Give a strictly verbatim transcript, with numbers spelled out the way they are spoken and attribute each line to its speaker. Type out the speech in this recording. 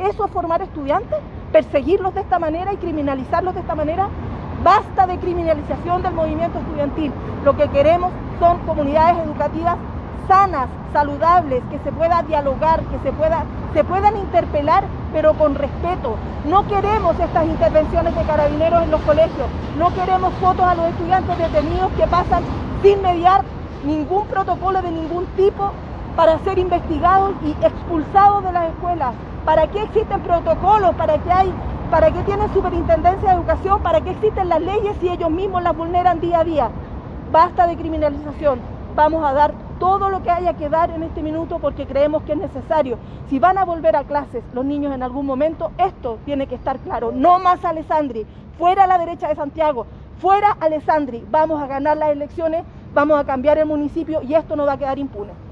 Speaker 1: ¿Eso es formar estudiantes? ¿Perseguirlos de esta manera y criminalizarlos de esta manera? Basta de criminalización del movimiento estudiantil. Lo que queremos son comunidades educativas sanas, saludables, que se pueda dialogar, que se, pueda, se puedan interpelar, pero con respeto. No queremos estas intervenciones de carabineros en los colegios, no queremos fotos a los estudiantes detenidos que pasan sin mediar ningún protocolo de ningún tipo para ser investigados y expulsados de las escuelas. ¿Para qué existen protocolos? ¿Para qué hay, para qué tienen superintendencia de educación? ¿Para qué existen las leyes si ellos mismos las vulneran día a día? Basta de criminalización. Vamos a dar todo lo que haya que dar en este minuto porque creemos que es necesario. Si van a volver a clases los niños en algún momento, esto tiene que estar claro. No más Alessandri, fuera a la derecha de Santiago, fuera Alessandri. Vamos a ganar las elecciones, vamos a cambiar el municipio y esto no va a quedar impune.